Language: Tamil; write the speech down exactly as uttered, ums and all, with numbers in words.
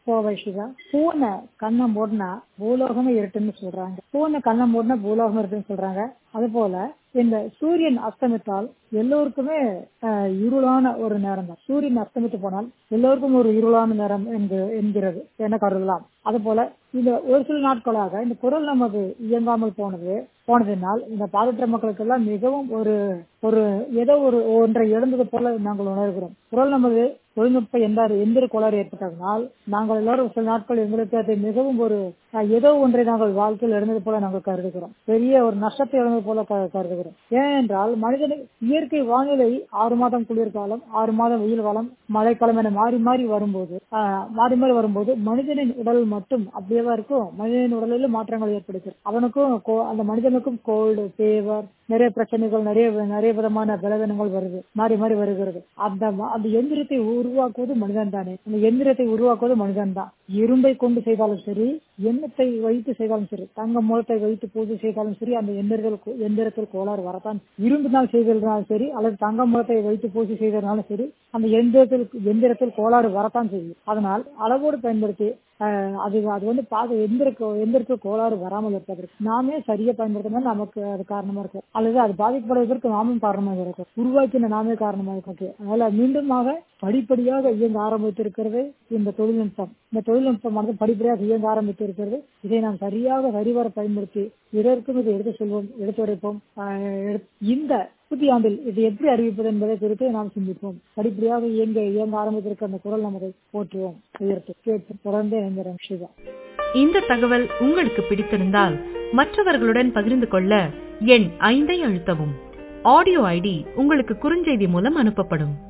கோவை சிவா. பூனை கண்ணம் மூடினா பூலோகமே இருட்டுன்னு சொல்றாங்க. பூனை கண்ணம் மூடினா பூலோகம் இருட்டுன்னு சொல்றாங்க. அது போல இந்த சூரியன் அஸ்தமித்தால் எல்லோருக்குமே இருளான ஒரு நேரம் தான். சூரியன் அஸ்தமித்து போனால் எல்லோருக்கும் ஒரு இருளான நேரம் என்கிறது என கருதலாம். அது போல இந்த ஒரு சில நாட்களாக இந்த குரல் நமது இயங்காமல் போனது போனதினால் இந்த பாதித்த மக்களுக்கு எல்லாம் மிகவும் ஒரு ஒரு ஏதோ ஒரு ஒன்றை இழந்தது போல நாங்கள் உணர்கிறோம். குரல் நமது தொழில்நுட்ப எந்த எந்திர கோளாறு ஏற்பட்டதனால் நாங்கள் எல்லாரும் சில நாட்கள் எங்களுக்கு அதை மிகவும் ஒரு ஏதோ ஒன்றை நாங்கள் வாழ்க்கையில் இழந்தது போல நாங்கள் கருதுகிறோம். பெரிய ஒரு நஷ்டத்தை இழந்தது போல கருதுகிறோம். ஏனென்றால் மனிதனை இயற்கை வானிலை ஆறு மாதம் குளிர்காலம், ஆறு மாதம் வெயில் காலம், மழைக்காலம் என மாறி மாறி வரும்போது மாறி மாறி வரும்போது மனிதனின் உடல் மட்டும் அப்படியேவா இருக்கும். மனிதனின் உடலில் மாற்றங்கள் ஏற்படுகிறது. அவனுக்கும் அந்த மனிதனுக்கும் கோல்டு, ஃபீவர், நிறைய பிரச்சனைகள், நிறைய நிறைய விதமான பலவீனங்கள் வருது, மாறி மாறி வருகிறது. அந்த அந்த எந்திரத்தை உருவாக்குவது மனிதன் தானே. அந்த எந்திரத்தை உருவாக்குவது மனிதன் தான். இரும்பை கொண்டு செய்தாலும் சரி, எண்ணத்தை வைத்து செய்தாலும் சரி, தங்க மூலத்தை வைத்து பூஜை செய்தாலும் சரி, அந்த எந்திரத்தில் எந்திரத்தில் கோளாறு வரத்தான். இரும்பினால் செய்ததுனாலும் சரி அல்லது தங்க மூலத்தை வைத்து பூஜை செய்ததுனாலும் சரி, அந்த எந்திரத்தில் எந்திரத்தில் கோளாறு வரத்தான் செய்யும். அதனால் அளவோடு பயன்படுத்தி அது அது வந்து பாத எந்திர எந்திரத்தில் கோளாறு வராமல் இருப்பதற்கு நாமே சரியா பயன்படுத்தினா நமக்கு அது காரணமா இருக்கும். அல்லது அது பாதிக்கப்படுவதற்கு நாமும் காரணமாக இருக்கும். உருவாக்கின நாமே காரணமாக இருக்கும். அதனால மீண்டுமாக படிப்படியாக இயங்க ஆரம்பித்திருக்கிறது இந்த தொழில்நுட்பம். இந்த தொழில்நுட்பமானது படிப்படியாக இயங்க ஆரம்பித்திருக்கிறது. இதை நாம் சரியாக சரிவர பயன்படுத்தி இதற்கும் இதை எடுத்து செல்வோம், எடுத்துரைப்போம். இந்த புதிய ஆண்டில் இது எப்படி அறிவிப்பது என்பதை குறித்து நாம் சிந்திப்போம். படிப்படியாக இயங்க இயங்க ஆரம்பித்திருக்க அந்த குரல் நமதை போற்றுவோம், உயர்த்து கேட்டு தொடர்ந்து இணைந்திரும். சிவா. இந்த தகவல் உங்களுக்கு பிடித்திருந்தால் மற்றவர்களுடன் பகிர்ந்து கொள்ள எண் ஐந்தை அழுத்தவும். ஆடியோ ஐடி உங்களுக்கு குறுஞ்செய்தி மூலம் அனுப்பப்படும்.